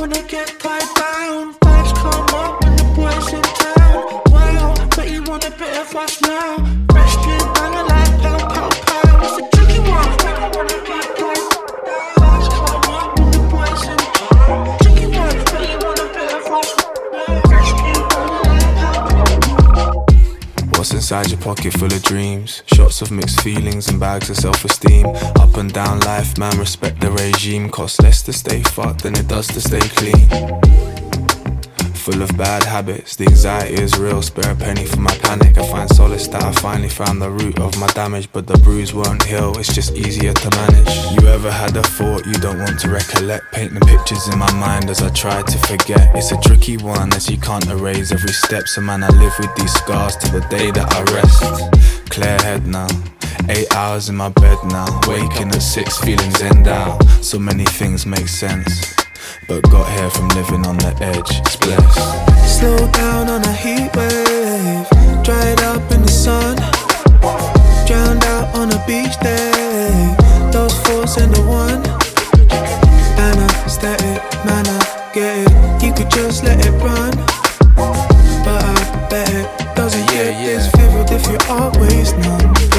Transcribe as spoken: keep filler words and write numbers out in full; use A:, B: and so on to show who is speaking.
A: wanna get tied down. Vibes come up when the boys in town. Wow, but you want a bit of us now. Fresh drink banger like pow pow pow. It's a tricky one. I wanna get tied down. Vibes come up when the boys in town. Tricky one, but you want a bit of us now. Fresh drink banger like pow pow pow.
B: What's inside your pocket full of dreams? Shots of mixed feelings and bags of self-esteem. Up and down life, man, respect the regime. Costs less to stay fucked than it does to stay clean. Full of bad habits, the anxiety is real. Spare a penny for my panic. I find solace that I finally found the root of my damage. But the bruise won't heal, it's just easier to manage. You ever had a thought you don't want to recollect? Painting pictures in my mind as I try to forget. It's a tricky one as you can't erase every step. So man, I live with these scars till the day that I rest. Clear head now, eight hours in my bed now. Waking at six, feeling zen down. So many things make sense, but got here from living on the edge. It's blessed.
A: Slow down on a heat wave, dried up in the sun, drowned out on a beach day. Those thoughts and the one, anesthetic, man, I get it. You could just let it run, but I bet it doesn't
B: Yeah,
A: get
B: yeah.
A: this vivid if you're always numb.